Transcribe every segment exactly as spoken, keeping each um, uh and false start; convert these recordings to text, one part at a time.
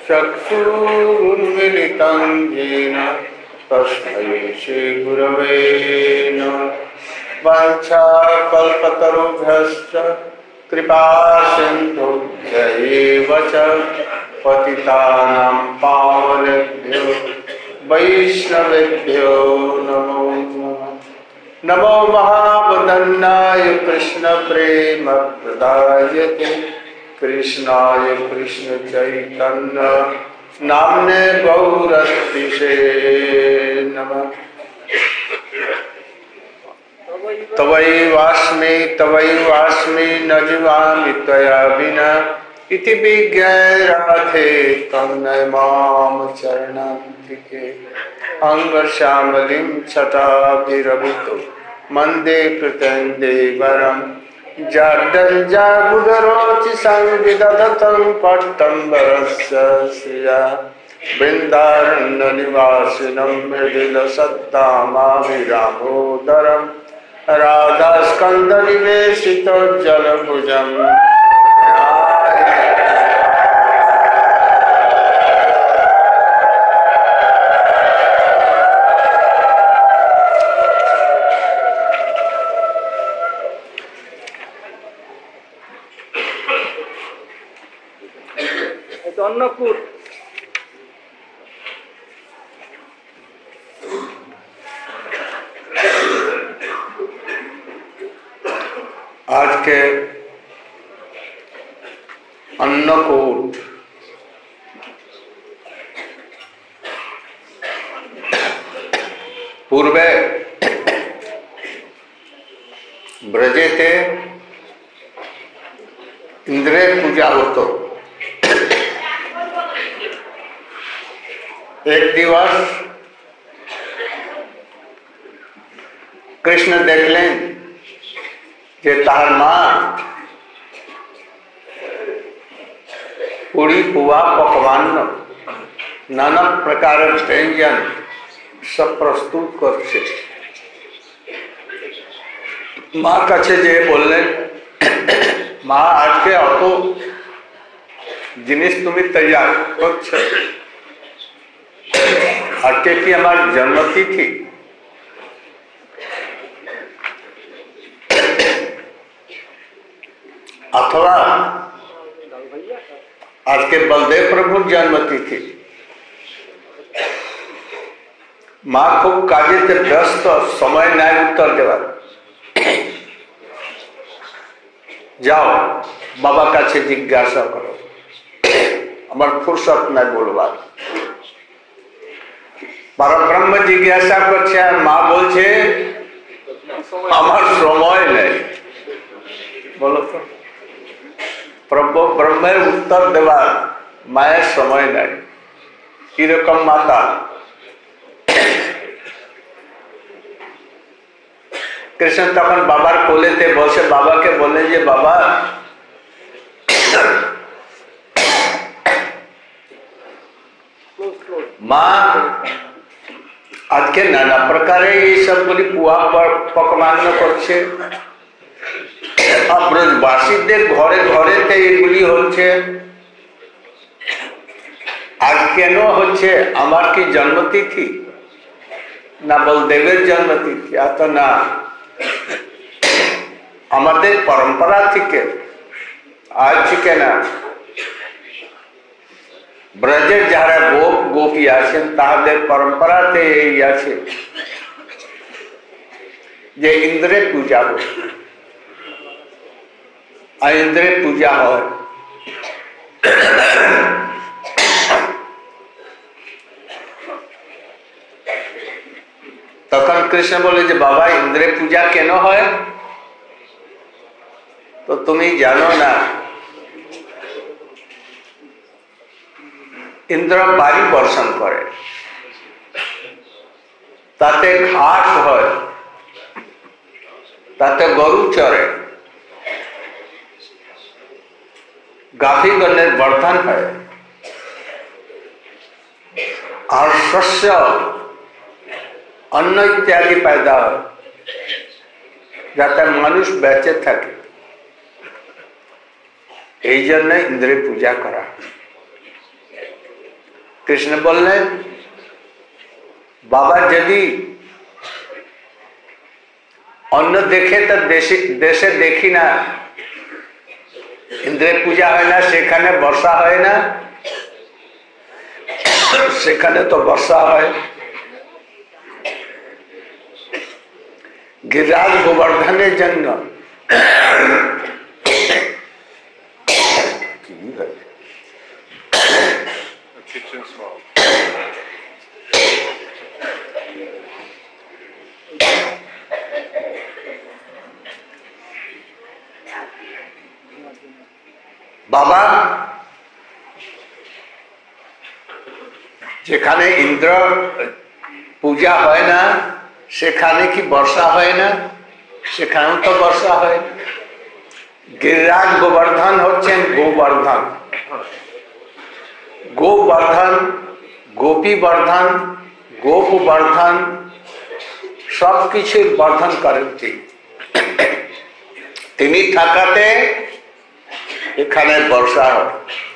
चक्षुरुन्मिलितं येन तस्मै श्रीगुरवे नमः। वाञ्छाकल्पतरुभ्यश्च कृपा सिन्धुभ्य एव च पतितानां पावनेभ्यो वैष्णवेभ्यो नमो नमः। नमो महावदन्नाय कृष्ण प्रेम प्रदायते कृष्णाय कृष्ण चैतन्य नाम्ने गौरतिसे नमः। तवैवास्मि तवैवास्मि न जीवामि त्वया विना इति विज्ञाय राधे तन्मय माम चरणान्तिके। अंगश्यामलिं छटाभिरभितो मन्दे कृतन्देवरं जाड्डञ्जागुदरोचि संविदधतं पट्टम्बरस्य श्रिया वृन्दारण्यनिवासिनं मृदुलसत्तामाभिरामोदरं राधास्कन्धनिवेशितो जलभुजम् अन्नकूट आज के अन्नकूट पूर्वे ब्रजे थे इंद्रिय पूजा होतो। एक दिवस कृष्ण देख लें जे तार मां पूरी पुआ पकवान नाना प्रकार व्यंजन सब प्रस्तुत करछे। माँ काছে যে বললেন মা আজকে অত জিনিস তুমি তৈয়ার করছো, আজকে কি আমার জন্মতিথি? अथवा आज के बलदेव प्रभु जन्मतिथि। माँ खूब काजे व्यस्त समय नहीं उत्तर देवा। जाओ बाबा काছে जिज्ञासा करो, আমার ফুরসত নাই বলবার। परब्रह्म जिज्ञासा করছে আর মা বলছে আমার সময় নেই। বলো তো प्रभु ब्रह्मेर उत्तर देवार मायर समय नहीं। किरकम माता कृष्ण तक बाबार कोलेते बसे बाबा के बोले जे बाबा माँ आज के नाना प्रकारे ये सब बोली पुआ पकवान करछे। ব্রজবাসীদের ঘরে ঘরেতে এগুলি হচ্ছে। আজ কেন হচ্ছে? আমার কি জন্মতিথি না বলদেবের জন্মতিথি? এত না, আমাদের পরম্পরা থেকে আজ থেকে না ব্রজের যারা গোপ গোপী আছেন তাদের পরম্পরাতে এই আছে যে ইন্দ্রের পূজা হয়। इंद्रिय पूजा हो तक कृष्ण बोले जे बाबा इंद्रिय पूजा केन है? तो तुम्हें जानो ना इंद्र बारी बर्षण करे ताते घास है ताते गरु चरे गाफी गणेर वर्धन है और शस्य अन्न इत्यादि पैदा हो जाते मानुष बेचे থাকে। এই জন্য इंद्रिय पूजा करा। कृष्ण बोललेন बाबा यदि अन्न देखे तो देशे देशे देखी ना इंद्र पूजा है ना सेखाने वर्षा है ना सेखाने तो वर्षा है गिरिराज गोवर्धन जन्म बाबा যেখানে इंद्र पूजा है ना সেখানে की वर्षा है ना সেখানেও तो वर्षा है गिरिराज गोवर्धन হচ্ছেন गोवर्धन गोवर्धन गोपी वर्धन गोप वर्धन सब কিছু वर्धन করেন তিনি থাকাতে এখানে वर्षा হয়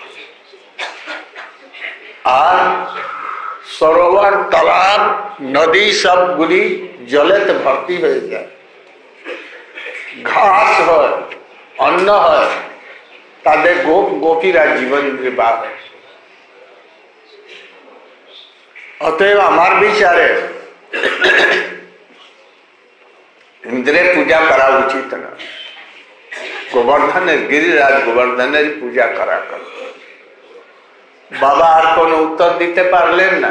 আর सरोवर तालाब नदी सब गुली जलेत भर्ती हो जाए घास है अन्न है तादे गोप गोपीरा जीवन निर्वाह है अतएव आमार विचारे इंद्रे पूजा करा उचित ना गोवर्धन गिरिराज गोवर्धन पूजा करा कर बाबा আর কোনো উত্তর দিতে পারলেন না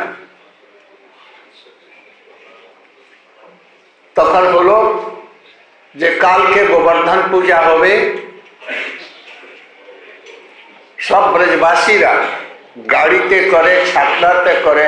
তখন হলো যে কালকে গোবর্ধন পূজা হবে সব ব্রজবাসীরা গাড়িতে করে ছাতনাতে করে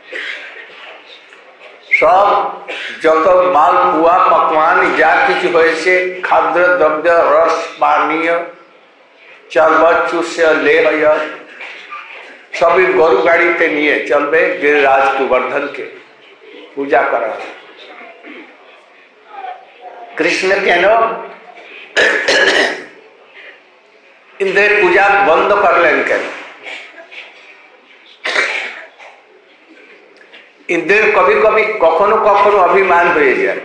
সব যত মাল পুয়া পকওয়ান যা কিছু হয়েছে খাদ্য দ্রব্য রস পানীয় চর্বত চুষ্য লেহয় सभी गरु गाड़ी पे निये चलबे गिरिराज गोवर्धन के पूजा करा कृष्ण केन इंद्र पूजा बंद कर लेन केन इंद्र कभी कभी कखनो कखनो अभिमान हो जाए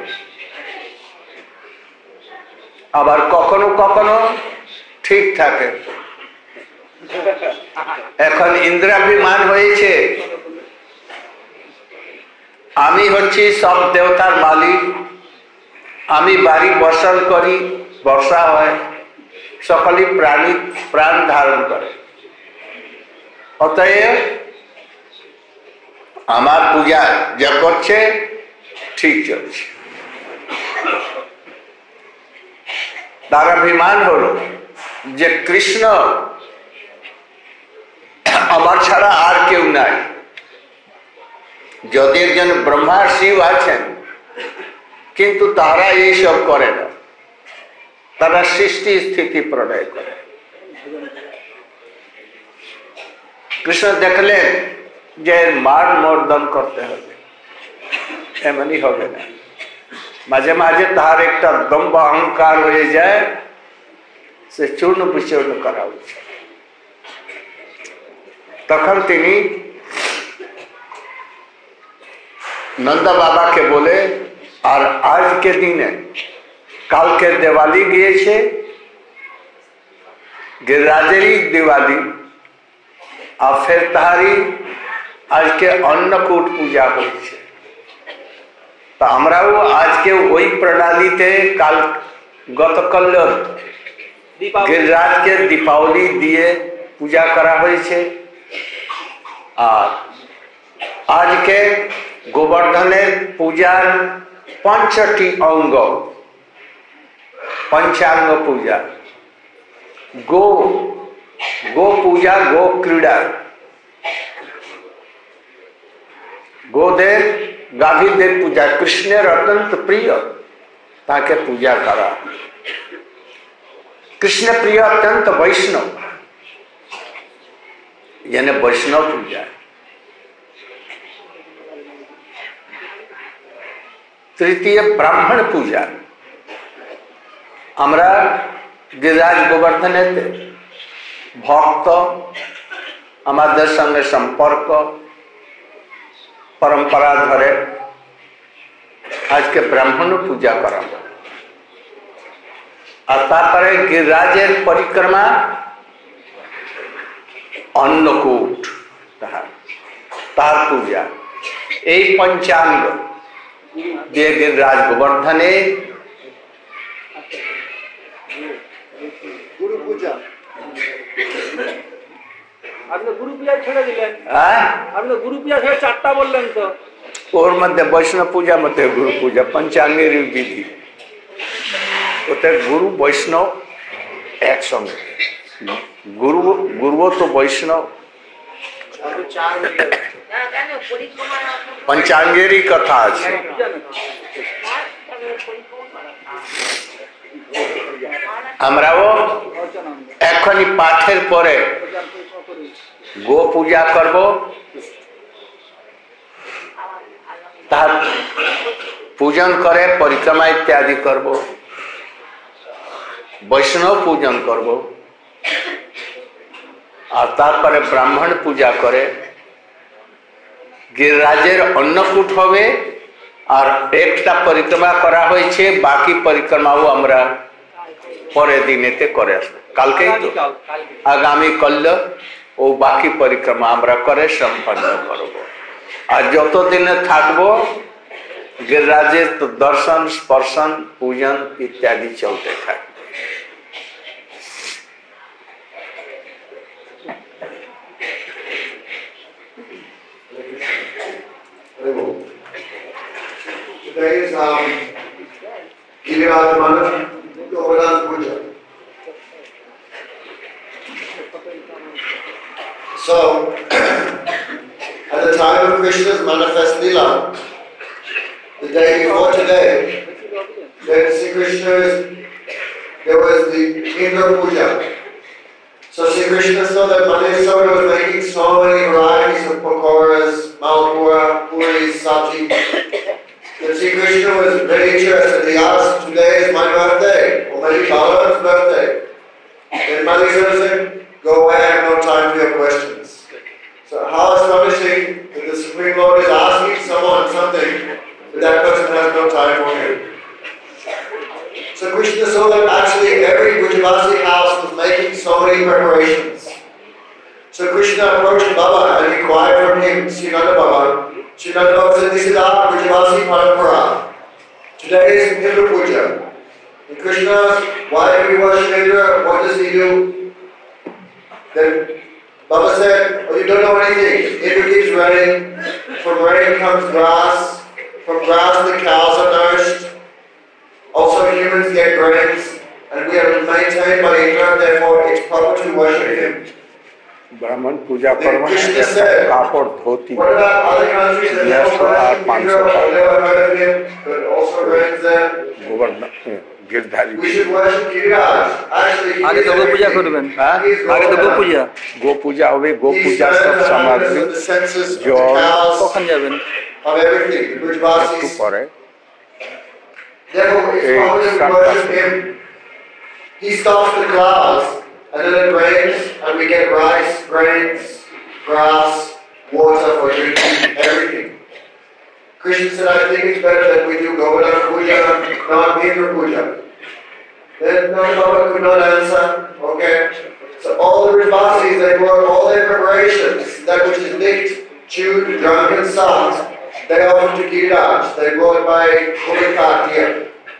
आबार कखनो कखनो ठीक থাকে এখন ইন্দ্রাভিমান হয়েছে আমি হচ্ছি সব দেবতার মালিক আমি বাড়ি বসন করি বর্ষা হয় সকলই প্রাণী প্রাণ ধারণ করে অতএব আমার পূজা যা করছে ঠিক চলছে তার অভিমান হলো যে কৃষ্ণ আমার ছাড়া আর কেউ নাই যদি একজন ব্রহ্মা শিব আছেন কিন্তু তারা এই সব করে না তারা সৃষ্টি স্থিতি প্রলয় করে কৃষ্ণ দেখলেন যে মার মর্দন করতে হবে এমনই হবে না মাঝে মাঝে তার একটা দম্ভ অহংকার হয়ে যায় সে চূর্ণ বিচূর্ণ করা উচিত तखन तिनी नंदा बाबा के बोले और आज के दिन काल के दिवाली गए छे गिरिराजेरी दिवाली और फिर तारी आज के अन्नकूट पूजा हुई छे तो আমরাও आज के वही प्रणाली थे काल गतकाल गिरिराज के दीपावली दिए पूजा करा हुई छे और आज के गोवर्धन पूजार पंचटी अंग पंचांग पूजा गो गो पूजा गो क्रीड़ा गोदेव गाभी देव पूजा कृष्णेर अत्यंत प्रिय ताके पूजा करा कृष्ण प्रिय अत्यंत वैष्णव यानी वैष्णव पूजा तृतीय ब्राह्मण पूजा আমরা गिरिराज गोवर्धनेতে ভক্ত আমাদের সঙ্গে সম্পর্ক परंपरा धरे आज के ब्राह्मण पूजा करा और गिरिराजेर परिक्रमा अन्नकूट तार पूजा এই पंचांग दिए गिरिराज गोवर्धने गुरु पूजा आपने गुरु पूजा छेड़े दिलेन आपने गुरु पूजा छेड़े चारटा बोललेन तो और मध्य वैष्णव पूजा मत गुरु पूजा पंचांगेर विधि ओते गुरु वैष्णव एक संगे गुरु गुरुओ तो वैष्णव पंचांगेरी कथा আছে আমরাও এখনি পাঠের পরে গো পূজা করব তার पूजन करे परिक्रमा इत्यादि करब वैष्णव पूजन करब और तारपरे ब्राह्मण पूजा करे गिरिराजेर अन्नकूट होबे और एकटा परिक्रमा करा होयेछे बाकी परिक्रमाओ आमरा परे दिनेते करे कालके तो आगामी कल ओ बाकी परिक्रमा आमरा करे सम्पन्न करब और जत दिने थाकबो गिरिराजेर तो दर्शन स्पर्शन पूजन इत्यादि चलते थाकबे Today is um, Giriraj Manas Govardhan Puja. So, at the time of Krishna's manifest Leela, the day before today, when Sri Krishna's, there was the Indra Puja. So Sri Krishna saw that Maneswara was making so many varieties of pakoras, malpura, puris, sabji. That Sri Krishna was very interested. He asked, today is my birthday, or maybe Balaram's birthday. Then Maneswara said, go away, I have no time for your questions. So how astonishing that the Supreme Lord is asking someone something, but that person has no time for him. So Krishna saw that actually every Brajavasi house was making so many preparations. So Krishna approached Baba and inquired from him, Srinanda Baba. Srinanda Baba said, this is our Brajavasi parampara. Today is Indra Puja. And Krishna asked, why do we worship Indra? What does he do? Then Baba said, oh, you don't know anything. Indra gives rain. From rain comes grass. From grass the cows are nourished. Also humans get grains, and we are maintained by Indra, therefore it's proper to worship him. ब्राह्मण पूजा Then Krishna said, कापड़ धोती what about other countries that Yes, don't worship uh, Indra, or never heard of him, but also rains there? Govardhan Girdhari We should worship Giriraj. Actually, he आगे is तो गो पूजा everything. करबेन He is आगे तो गो Govardhan. पूजा गो पूजा होवे गो He Puja stands सब in the सामग्री of the senses, of जो the cows, कखन जाबेन of everything, the একটু Brajavasis. পরে Therefore, it's Hey, proper to start worship passing. him. He stops the clouds, and then it rains, and we get rice, grains, grass, water for drinking, everything. Krishna said, I think it's better that we do Govardhan Puja, not Indra Puja. Then no Baba could not answer. Okay. So all the Brajavasis, they brought all their preparations, that which is licked, chewed, drunk, and salt. They offered to Giriraj. They brought by Kulikat here.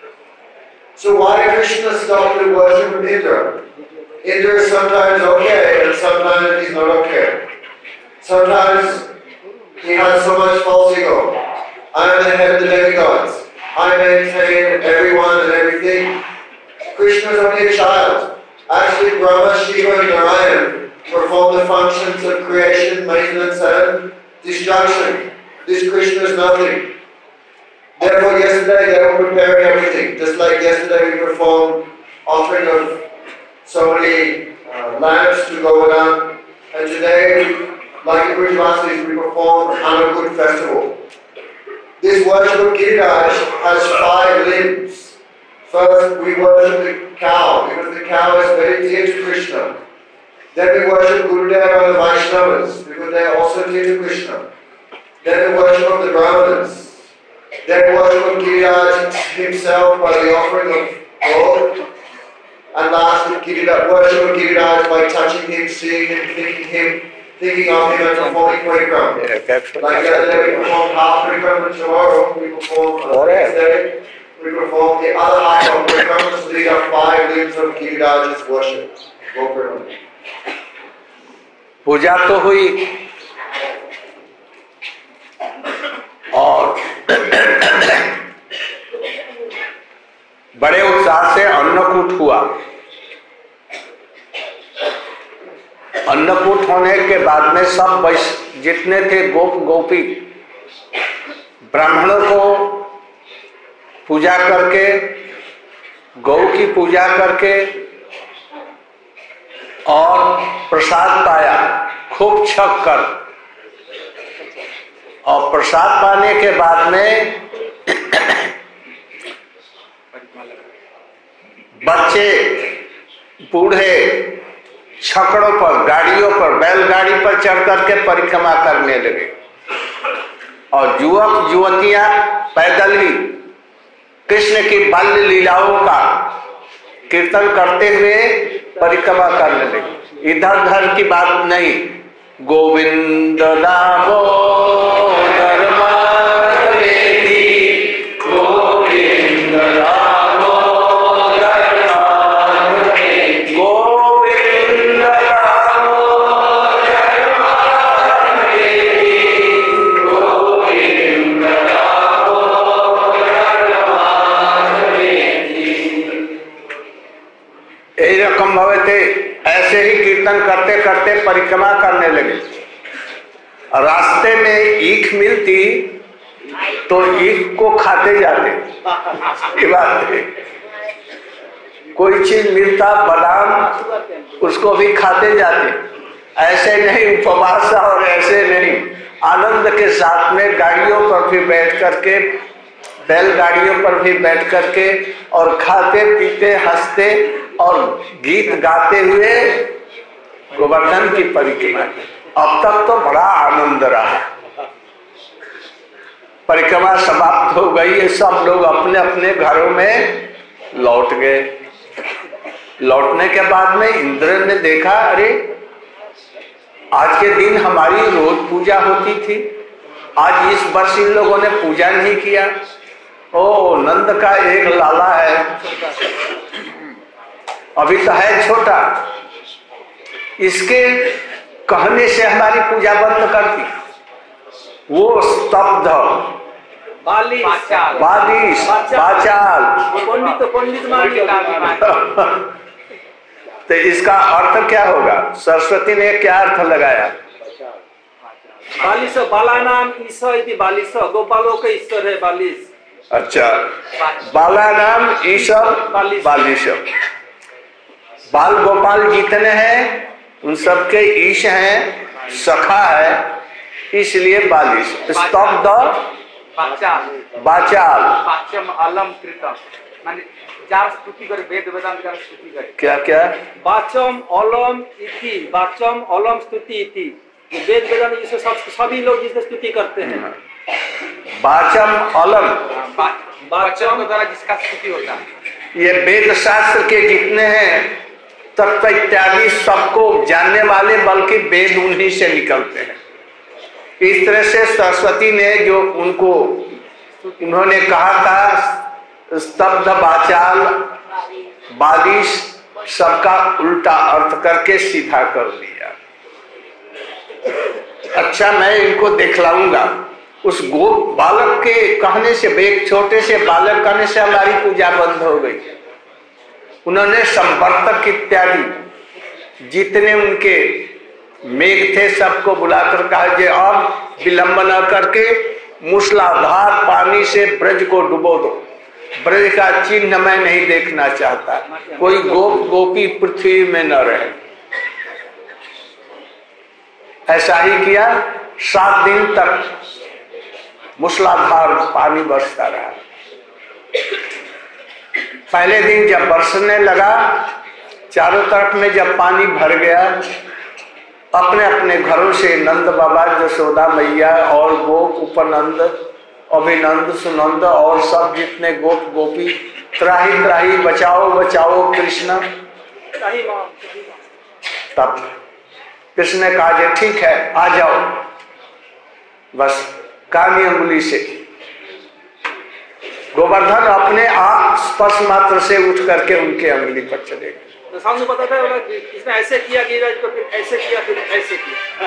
So why Krishna stopped to worship Indra? Indra is sometimes okay, and sometimes he's not okay. Sometimes he has so much false ego. I am the head of the demigods. I maintain everyone and everything. Krishna is only a child. Actually, Brahma, Shiva, and Narayan perform the functions of creation, maintenance, and destruction. This Krishna is nothing. Therefore, yesterday they were preparing everything. Just like yesterday we performed offering of so many uh, lamps to Govardhan. And today, like the Brajavasis, we perform Annakut festival. This worship of Giriraj has five limbs. First, we worship the cow, because the cow is very dear to Krishna. Then we worship Gurudev and the Vaishnavas, because they are also dear to Krishna. then the worship of the Brahmanas, then worship of Giriraj himself by the offering of gold, and last worship of Giriraj by touching him, seeing him, thinking him, thinking of him and performing parikrama. Like the other day we performed half parikrama, tomorrow we perform uh, the next day, we perform the other half of parikrama, so these are five limbs of Giriraj's worship. पूजा तो हुई और बड़े उत्साह से अन्नकूट हुआ। अन्नकूट होने के बाद में सब वैश्य जितने थे गोप गोपी ब्राह्मणों को पूजा करके, गौ की पूजा करके और प्रसाद पाया खूब छक कर, और प्रसाद पाने के बाद में बच्चे बूढ़े छकड़ों पर, गाड़ियों पर, बैलगाड़ी पर चढ़ करके परिक्रमा करने लगे, और युवक युवतियां पैदल ही कृष्ण की बाल्य लीलाओं का कीर्तन करते हुए परिक्रमा करने लगे। इधर उधर की बात नहीं, गोविंद नामो गोविंद नामो गोविंद यही रकम भवे थे। ऐसे ही कीर्तन करते करते परिक्रमा करने लगे। रास्ते में ईख मिलती तो ईख को खाते जाते, ये बात है। कोई चीज मिलता बादाम, उसको भी खाते जाते। ऐसे नहीं उपवास और ऐसे नहीं, आनंद के साथ में गाड़ियों पर भी बैठ करके, बैलगाड़ियों पर भी बैठ करके और खाते पीते हंसते और गीत गाते हुए गोवर्धन की परिक्रमा। अब तक तो बड़ा आनंद रहा। परिक्रमा समाप्त हो गई, ये सब लोग अपने अपने घरों में लौट गए। लौटने के बाद में इंद्र ने देखा, अरे आज के दिन हमारी रोज पूजा होती थी, आज इस वर्ष इन लोगों ने पूजा नहीं किया। ओ नंद का एक लाला है, अभी तो है छोटा, इसके कहने से हमारी पूजा बंद कर दी। वो स्तब्ध, बालिश बालिश बाचाल, पंडित पंडित तो इसका अर्थ क्या होगा? सरस्वती ने क्या अर्थ लगाया? बालिश बाला नाम ईश्वर इति बालिश, गोपालों के ईश्वर है बालिश। अच्छा, बाला नाम ईश्वर बालिश। बाल गोपाल जितने हैं उन सबके ईश हैं, सखा है, इसलिए बालिश। स्तब्ध बाचाल, अलम कृतम, माने जार स्तुति करे, वेद वेदांत का स्तुति करे। क्या क्या? वाचम अलम इति, वाचम अलम स्तुति इति, वेद वेदांत जिसे सब सभी लोग जिससे स्तुति करते हैं। वाचम अलम, वाचम के द्वारा जिसका स्तुति होता है, ये वेद शास्त्र के जितने हैं तत्व इत्यादि सबको जानने वाले, बल्कि वेद उन्हीं से निकलते हैं। इस तरह से सरस्वती ने जो उनको उन्होंने कहा था स्तब्ध बाचाल बालिश, सबका उल्टा अर्थ करके सीधा कर दिया। अच्छा, मैं इनको दिखलाऊंगा। उस गो बालक के कहने से, एक छोटे से बालक कहने से हमारी पूजा बंद हो गई। उन्होंने संवर्तक इत्यादि जितने उनके मेघ थे सबको बुलाकर कहा जे अब विलंब न करके मूसलाधार पानी से ब्रज को डुबो दो। ब्रज का चिन्ह मैं नहीं देखना चाहता, कोई गोप गोपी पृथ्वी में न रहे। ऐसा ही किया। सात दिन तक मूसलाधार पानी बरसता रहा। पहले दिन जब बरसने लगा, चारों तरफ में जब पानी भर गया अपने अपने घरों से नंद बाबा, यशोदा मैया और गोप, उपनंद, अभिनंद, सुनंद और सब जितने गोप गोपी, त्राही त्राही बचाओ बचाओ कृष्ण। तब कृष्ण ने कहा जे ठीक है आ जाओ। बस काली अंगुली से गोवर्धन अपने आप स्पर्श मात्र से उठ करके उनके अंगुली पर चले गए। तो सामने पता था इसने ऐसे किया गिरिराज को, फिर ऐसे किया, फिर ऐसे किया।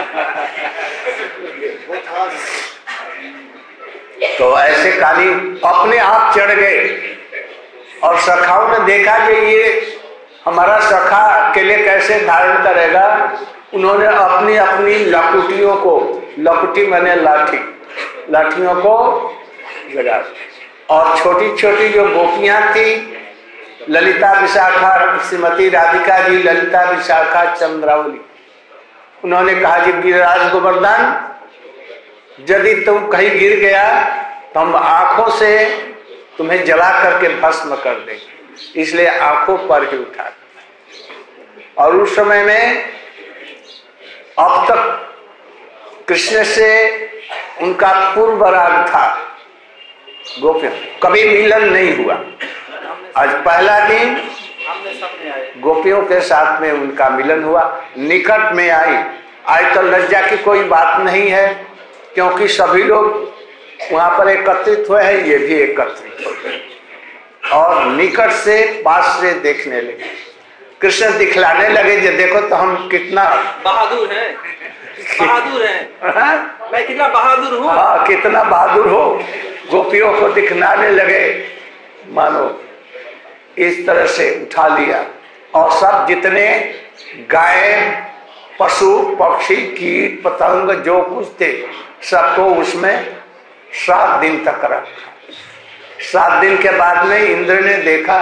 तो ऐसे काली अपने आप चढ़ गए और सखाओं ने देखा कि ये हमारा सखा अकेले कैसे धारण करेगा। उन्होंने अपनी अपनी लकुटियों को, लकुटी माने लाठी, लाठियों को लगा, और छोटी छोटी जो गोपियां थी, ललिता विशाखा, श्रीमती राधिका जी, ललिता विशाखा, चंद्रावली, उन्होंने कहा कि गिरिराज गोवर्धन यदि तुम कहीं गिर गया तो हम आंखों से तुम्हें जला करके भस्म कर देंगे, इसलिए आंखों पर ही उठा। और उस समय में अब तक कृष्ण से उनका पूर्व राग था, गोपियों कभी मिलन नहीं हुआ। आज पहला दिन गोपियों के साथ में उनका मिलन हुआ, निकट में आई। आज तो लज्जा की कोई बात नहीं है, क्योंकि सभी लोग वहां पर एकत्रित हुए हैं, ये भी एकत्रित हो गए और निकट से पास से देखने लगे। कृष्ण दिखलाने लगे जो देखो तो हम कितना बहादुर हैं, बहादुर हैं, मैं कितना बहादुर हूँ। हाँ, कितना बहादुर हो। गोपियों को दिखलाने लगे, मानो इस तरह से उठा लिया। और सब जितने गाय, पशु, पक्षी, कीट, पतंग जो कुछ थे सबको उसमें सात दिन तक रखा। सात दिन के बाद में इंद्र ने देखा,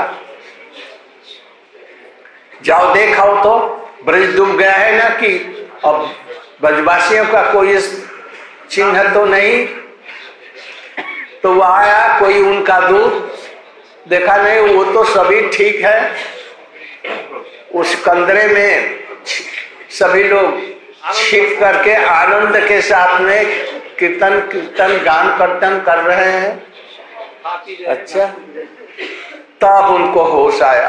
जाओ देखाओ तो ब्रज डूब गया है ना, कि अब ब्रजवासियों का कोई चिन्ह तो नहीं। तो वो आया, कोई उनका दूत देखा नहीं, वो तो सभी ठीक है। उस कंदरे में सभी लोग छिप करके आनंद के साथ में कीर्तन कीर्तन गान कीर्तन कर रहे हैं। अच्छा, तब उनको होश आया,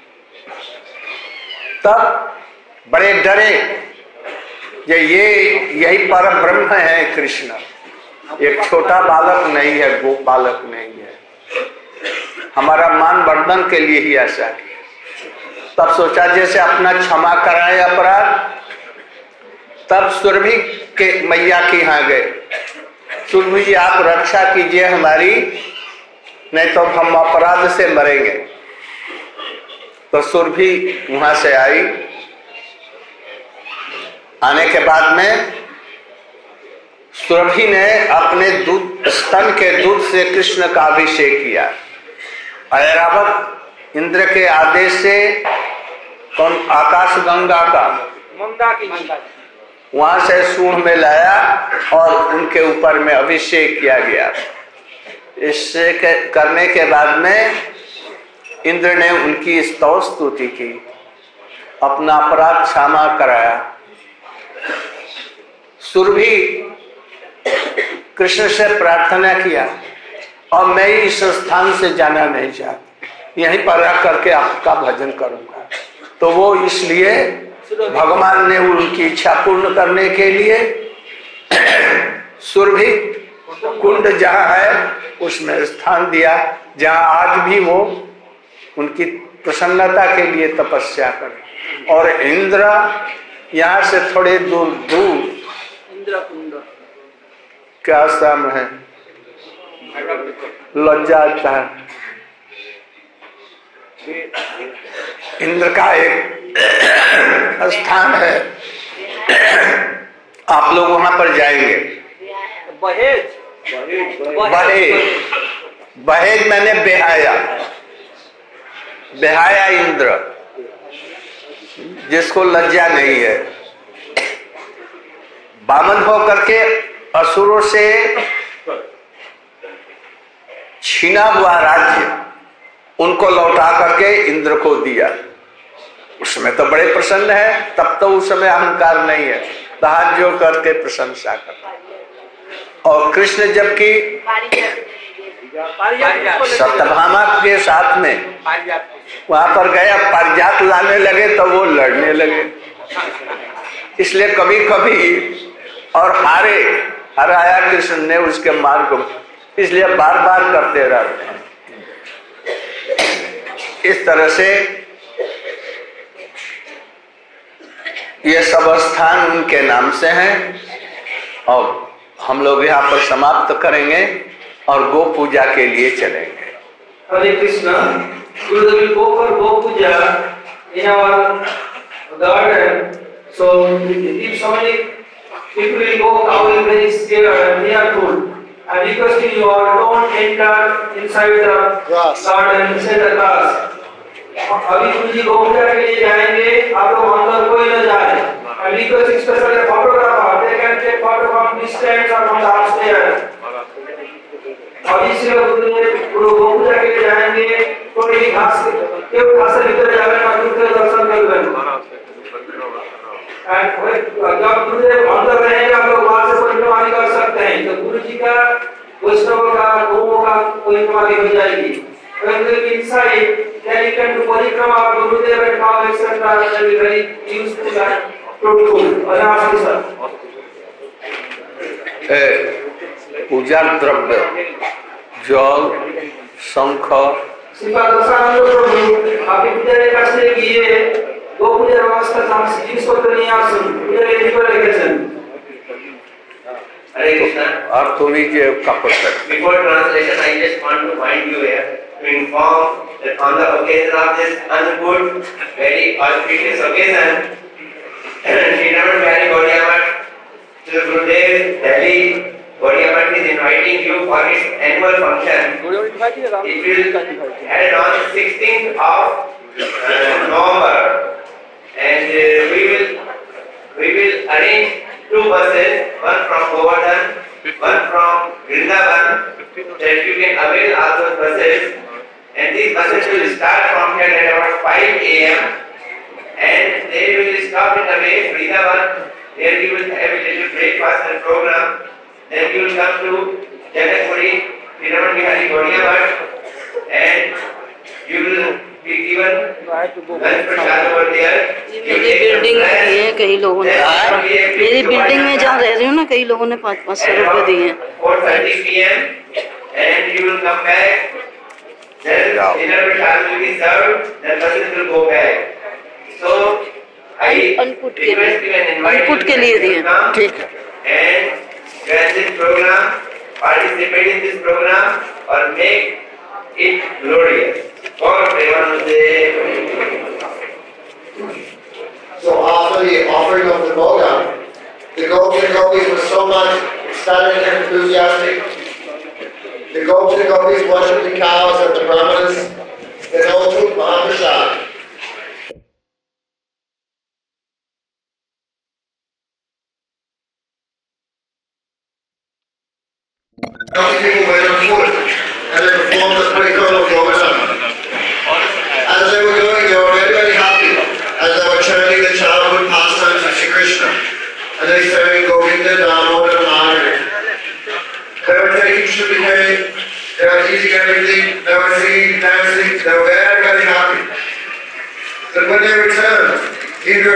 तब बड़े डरे, ये यही परम ब्रह्म है कृष्ण, एक छोटा बालक नहीं है, गो बालक नहीं है, हमारा मान वर्धन के लिए ही ऐसा है। तब सोचा जैसे अपना क्षमा कराए अपराध। तब सुरभि के मैया के यहाँ गए, सुरभि जी आप रक्षा कीजिए हमारी, नहीं तो हम अपराध से मरेंगे। तो सुरभि वहां से आई। आने के बाद में सुरभि ने अपने दूध, स्तन के दूध से कृष्ण का अभिषेक किया। ऐरावत इंद्र के आदेश से कौन आकाश गंगा का वहां से सूंड में लाया और उनके ऊपर में अभिषेक किया गया। इससे करने के बाद में इंद्र ने उनकी स्तव स्तुति की, अपना अपराध क्षमा कराया। सुरभि कृष्ण से प्रार्थना किया, और मैं इस स्थान से जाना नहीं चाहती, यहीं पर रह करके आपका भजन करूंगा। तो वो इसलिए भगवान ने उनकी इच्छा पूर्ण करने के लिए सुरभि कुंड जहाँ है उसमें स्थान दिया, जहाँ आज भी वो उनकी प्रसन्नता के लिए तपस्या करें। और इंद्र यहाँ से थोड़े दूर दूर इंद्र कुंड क्या शाम है, लज्जा आता है। इंद्र का एक स्थान है, आप लोग वहां पर जाएंगे। बहेज, बहेज, बहेज मैंने बेहाया, बेहाया इंद्र, जिसको लज्जा नहीं है, बामन होकर के असुरों से छीना हुआ राज्य उनको लौटा करके इंद्र को दिया। उसमें तो बड़े प्रसन्न है, तब तो उस समय अहंकार नहीं है, तो हाथ जोड़ करके प्रशंसा करता। और कृष्ण जबकि सत्यभामा के साथ में वहां पर गए, अब पारिजात लाने लगे तो वो लड़ने लगे, इसलिए कभी कभी और हारे हराया कृष्ण ने उसके मार्ग को, इसलिए बार बार करते रहते हैं। इस तरह से ये सब स्थान उनके नाम से हैं। और हम लोग यहाँ पर समाप्त करेंगे और गो पूजा के लिए चलेंगे। हरे Krishna. Gurudev will go for Go Puja in our garden. So if so many people will go, I will be very scared, fearful. I request you all, don't enter inside the grass. garden, inside the grass. अभी गुरु जी गो पूजा के लिए जाएंगे, आप लोग अंदर कोई न जाए। I request especially photographer, they can take photo from distance or from the upstairs. अभी से गुरुदेव गुरु गो पूजा के लिए जाएंगे, थोड़ी घास के घास से भीतर जावे ना, गुरुदेव दर्शन करेंगे। जब गुरुदेव अंदर रहेंगे, आप लोग बाहर से परिक्रमा नहीं कर सकते हैं, तो गुरु जी का वैष्णव का गौओं का परिक्रमा हो जाएगी। When we will inside, then you can do parikrama of Gurudev and come et cetera. That will be very useful and fruitful. Hare sir. पूजा द्रव्य जल शंख श्रीपाद दशानंद प्रभु आपकी पूजा के कासे किए गो पूजा व्यवस्था हम जिसको तो नहीं आ सुन पूजा के लिए पर लेके Hare Krishna. और थोड़ी जे कपड़ कर Before translation, I just want to find you here to inform that on the occasion of this ungood, very auspicious occasion, Sri Raman Bihari Gaudiya Math to the Gurudev Delhi Gaudiya Math is inviting you for its annual function. It will held on sixteenth of uh, November, and uh, we will we will arrange two buses, one from Govardhan, one from Vrindavan, that you can avail all those buses. And these buses will start from here at about five A M and they will stop in the way Vrindavan. There you will have a little breakfast and program. Then you will come to Janakpuri, Sri Raman Bihari Gaudiya Math, and you will be given lunch prasad over there. मेरी building है, कई लोगों ने मेरी building में जहाँ रह रही हूँ ना, कई लोगों ने पाँच पाँच सौ रुपए दिए हैं। four thirty P M and you will come back. Then dinner prasad will be served. Then buses will go back. So I अनपुट के request you and invite अनपुट के लिए दिए। ठीक है। and join this program, participate in this program, or make it glorious. For So after the offering of the Bhoga, the Gopis and Gopis were so much ecstatic and enthusiastic. The Gopis and Gopis worshipped the cows and the Brahmanas. They all took Mahaprasad. People went on foot and they performed the spectacle of Govardhan. As they were going, they were very, very happy as they were chanting the childhood pastimes of Shri Krishna. And they sang Govinda Damodar Madhuri. They were taking Shubhi, they were eating everything, they were singing, dancing, they were very, very happy. But when they returned, Indra